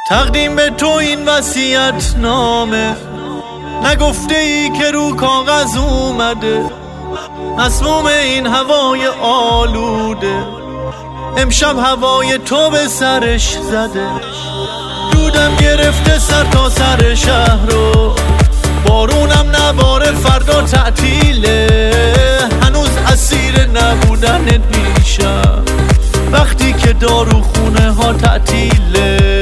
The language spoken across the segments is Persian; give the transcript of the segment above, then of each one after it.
تقدیم به تو این وصیت نامه، نگفته ای که رو کاغذ اومده، مسموم این هوای آلوده، امشب هوای تو به سرش زده. دودم گرفته سر تا سر شهر رو، بارونم نباره فردا تعطیله، هنوز اسیر نبودنت میشم وقتی که دارو خونه ها تعطیله.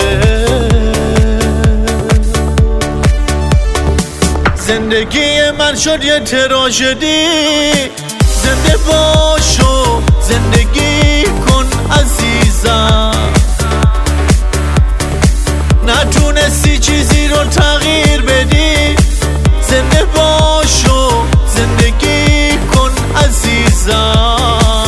زندگی من شد یه تراژدی، زنده باش و زندگی کن عزیزم، نتونستی چیزی رو تغییر بدی، زنده باش و زندگی کن عزیزم.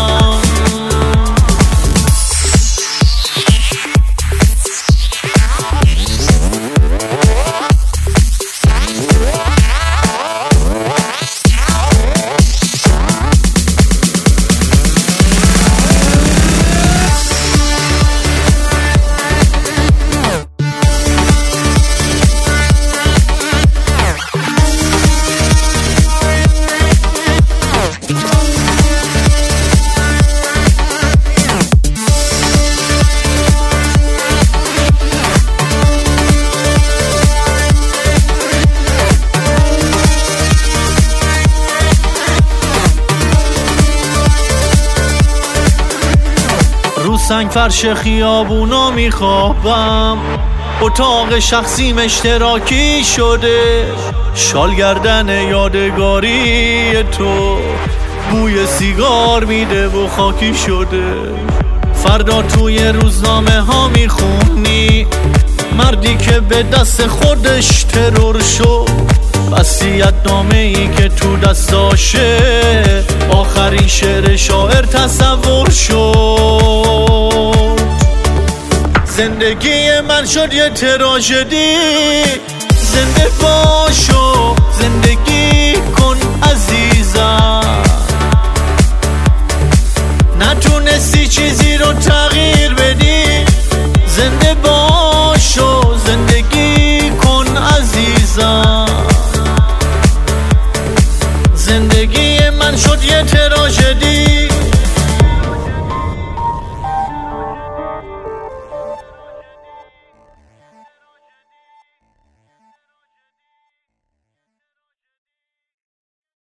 سنگ فرش خیابونا میخوابم، اتاق شخصیم اشتراکی شده، شال گردن یادگاری تو بوی سیگار میده و خاکی شده. فردا توی روزنامه ها میخونی مردی که به دست خودش ترور شد، وصیت نامه ای که تو دستاشه آخرین شعر شاعر تصور شد. زندگی من شد یه تراژدی، زنده باش و زندگی کن عزیزم، نتونستی چیزی رو تغییر بدی،